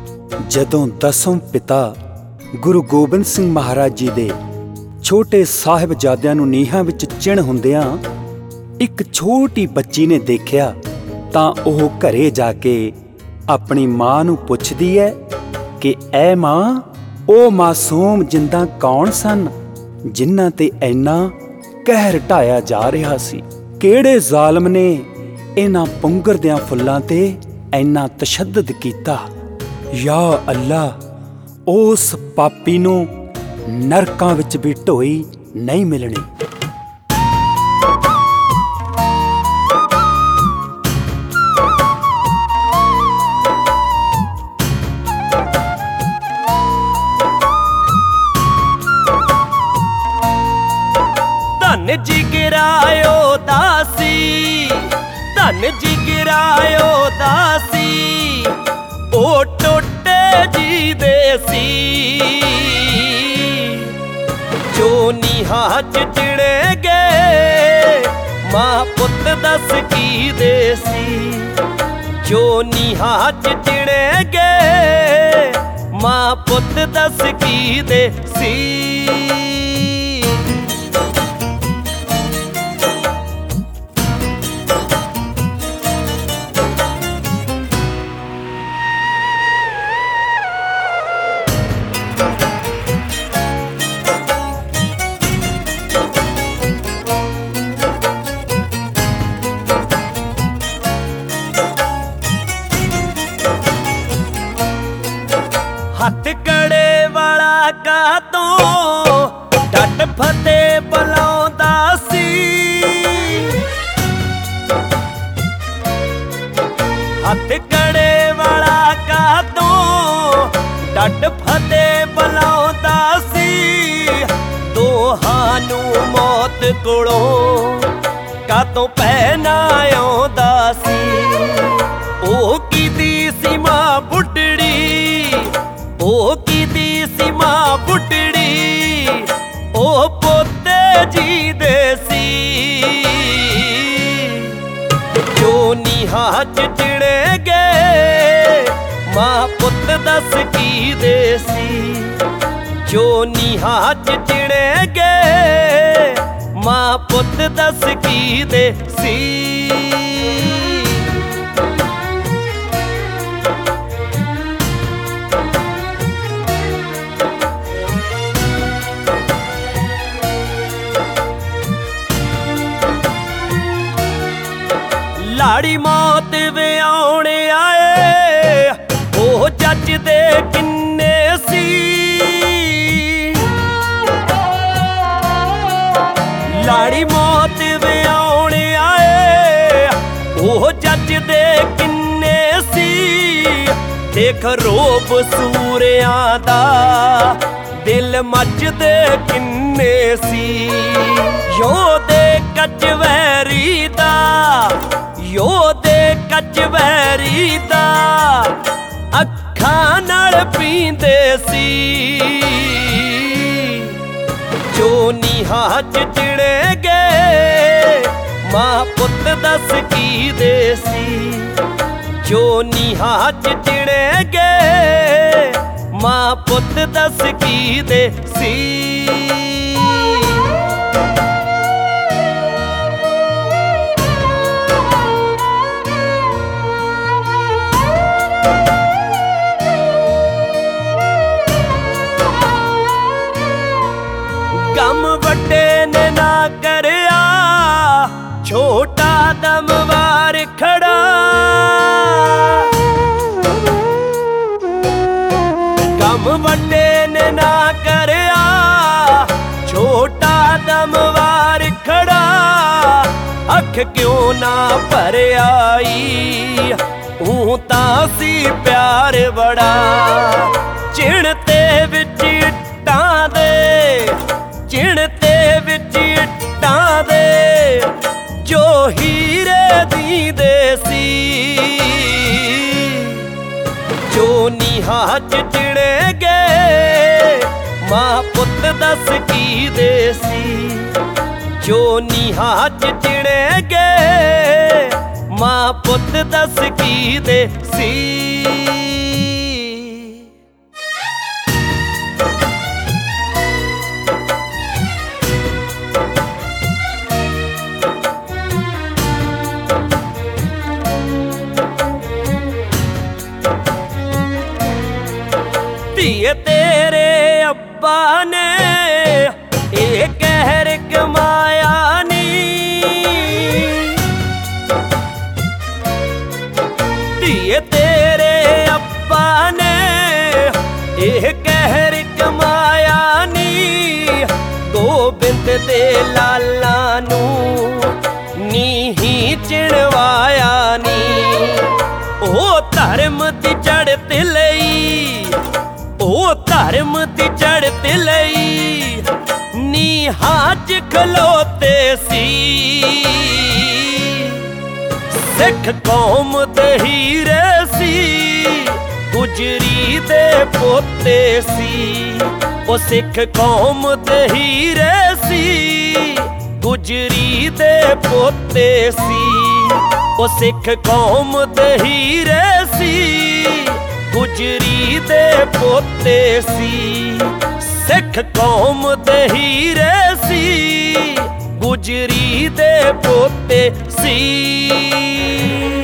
ਜਦੋਂ ਦਸਮ ਪਿਤਾ ਗੁਰੂ ਗੋਬਿੰਦ ਸਿੰਘ ਮਹਾਰਾਜ ਜੀ ਦੇ ਛੋਟੇ ਸਾਹਿਬਜ਼ਾਦਿਆਂ ਨੂੰ ਨੀਹਾਂ ਵਿੱਚ ਚਿਣ ਹੁੰਦਿਆਂ ਇੱਕ ਛੋਟੀ ਬੱਚੀ ਨੇ ਦੇਖਿਆ ਤਾਂ ਉਹ ਘਰੇ ਜਾ ਕੇ ਆਪਣੀ ਮਾਂ ਨੂੰ ਪੁੱਛਦੀ ਹੈ ਕਿ ਐ ਮਾਂ, ਉਹ ਮਾਸੂਮ ਜਿੰਦਾਂ ਕੌਣ ਸਨ ਜਿਨ੍ਹਾਂ ਤੇ ਇੰਨਾ ਕਹਿਰ ਢਾਇਆ ਜਾ ਰਿਹਾ ਸੀ? ਕਿਹੜੇ ਜ਼ਾਲਮ ਨੇ ਇਹਨਾਂ ਪੁੰਗਰਦਿਆਂ ਫੁੱਲਾਂ ਤੇ ਇੰਨਾ ਤਸ਼ੱਦਦ ਕੀਤਾ? ਯਾ ਅੱਲਾ, ਉਸ ਪਾਪੀ ਨੂੰ ਨਰਕਾਂ ਵਿੱਚ ਵੀ ਢੋਈ ਨਹੀਂ ਮਿਲਣੀ। ਧੰਨ ਜਿਗਰਾਇਓ ਦਾਸੀ, ਧੰਨ ਜਿਗਰਾਇਓ ਦਾਸੀ, ਉਹ ਟੋਟੇ ਜੀ ਦੇ ਸੀ ਜੋ ਨੀਹਾਂ ਚ ਚਿਣੇ ਗਏ। ਮਾਂ ਪੁੱਤ ਦੱਸ ਕੀ ਦੇ ਸੀ ਜੋ ਨੀਹਾਂ ਚ ਚਿਣੇ ਗਏ। ਮਾਂ ਪੁੱਤ ਦੱਸ ਕੀ ਦੇ ਸੀ। ਹੱਥ ਕੜੇ ਵਾਲਾ ਕਾਤੋਂ ਡੱਟ ਫਤਿਹ ਬੁਲਾਉਂਦਾ ਸੀ। ਹੱਥ ਕੜੇ ਵਾਲਾ ਕਾਤੋਂ ਡੱਟ ਫਤਿਹ ਬੁਲਾਉਂਦਾ ਸੀ। ਦੋਹਾਂ ਨੂੰ ਮੌਤ ਕੋਲੋਂ ਕਾਤੋਂ ਪਹਿਨਾ ਆਉਂਦਾ ਸੀ। ਉਹ ਕੀਦੀ ਸੀ ਮਾਂ ਬੁੱਢੜੀ, ਉਹ ਕੀਦੀ ਸੀ ਮਾਂ ਬੁੱਢੜੀ, ਉਹ ਪੋਤੇ ਜੀ ਦੇ ਸੀ ਜੋ ਨੀਹਾਂ ਚ ਚਿਣੇ ਗਏ। ਮਾਂ ਪੁੱਤ ਦੱਸ ਕੀ ਦੇ ਸੀ ਜੋ ਨੀਹਾਂ ਚ ਚਿਣੇ ਗਏ। ਮਾਂ ਪੁੱਤ ਦੱਸ ਕੀ ਦੇ ਸੀ। ਲਾੜੀ ਮੌਤ ਵਿਆਉਣ ਆਏ, ਉਹ ਜੱਜ ਦੇ ਕਿੰਨੇ ਸੀ। ਲਾੜੀ ਮੌਤ ਵਿਆਉਣ ਆਏ, ਉਹ ਜੱਜ ਦੇ ਕਿੰਨੇ ਸੀ। ਦੇਖ ਰੋਬ ਸੂਰਿਆਂ ਦਾ ਦਿਲ ਮੱਚਦੇ ਕਿੰਨੇ ਸੀ। ਯੋਧੇ ਕਚਵੈਰੀ ਦਾ, ਯੋਧੇ ਕਚਵੈਰੀ ਦਾ ਅੱਖਾਂ ਨਾਲ ਪੀਂਦੇ ਸੀ ਜੋ ਨੀਹਾਂ ਚ ਚਿਣੇ ਗਏ। ਮਾਂ ਪੁੱਤ ਦੱਸ ਕੀ ਦੇ ਸੀ ਜੋ ਨੀਹਾਂ ਚ ਚਿਣੇ ਗਏ। ਮਾਂ ਪੁੱਤ ਦੱਸ ਕੀ ਦੇ ਸੀ। ਕੰਮ ਵੱਡੇ ਨੇ ਨਾ ਕਰਿਆ, ਛੋਟਾ ਦਮਵਾਰ ਖੜਾ। ਕੰਮ ਵੱਡੇ ਨੇ ਨਾ ਕਰਿਆ, ਛੋਟਾ ਦਮਵਾਰ ਖੜਾ। ਅੱਖ ਕਿਉਂ ਨਾ ਭਰ ਆਈ, ਊਂ ਤਾਂ ਸੀ ਪਿਆਰ ਬੜਾ। ਚਿਣ ਤੇ ਵਿੱਚ ਇੱਟਾਂ ਦੇ, ਚਿਣ ਤੇ ਵਿੱਚ ਇੱਟਾਂ ਦੇ ਜੋ ਹੀਰੇ ਦੀਂਦੇ ਸੀ ਜੋ ਨੀਹਾਂ ਚ ਚਿਣੇ ਗਏ। ਮਾਂ ਪੁੱਤ ਦੱਸ ਕੀ ਦੇ ਸੀ ਜੋ ਨੀਹਾਂ ਚ ਚਿਣੇ ਗਏ। ਮਾਂ ਪੁੱਤ ਦੱਸ ਕੀ ਦੇ ਸੀ। ਧੀਏ ਤੇਰੇ ਅੱਬਾ ਨੇ ਇਹ ਕਹਿਰ ਕਮਾਇਆ ਨੀ, ਧੀਏ ਤੇਰੇ ਅੱਬਾ ਨੇ ਇਹ ਕਹਿਰ ਕਮਾਇਆ ਨੀ। ਗੋਬਿੰਦ ਦੇ ਲਾਲਾਂ ਨੂੰ ਨੀਹੀਂ ਚਿਣਵਾਇਆ ਨੀ। ਉਹ ਧਰਮ ਦੀ ਚੜ੍ਹਤ ਲਈ, ਉਹ ਧਰਮ ਦੀ ਚੜ੍ਹਤ ਲਈ ਨੀਹਾਂ 'ਚ ਖਲੋਤੇ ਸੀ। ਸਿੱਖ ਕੌਮ ਦੇ ਹੀਰੇ ਸੀ, ਗੁਜਰੀ ਦੇ ਪੋਤੇ ਸੀ। ਉਹ ਸਿੱਖ ਕੌਮ ਦੇ ਹੀਰੇ ਸੀ, ਗੁਜਰੀ ਦੇ ਪੋਤੇ ਸੀ। ਉਹ ਸਿੱਖ ਕੌਮ ਦੇ ਹੀਰੇ ਸੀ, ਗੁਜਰੀ ਦੇ ਪੋਤੇ ਸੀ। ਸਿੱਖ ਕੌਮ ਦੇ ਹੀਰੇ ਸੀ, ਗੁਜਰੀ ਦੇ ਪੋਤੇ ਸੀ।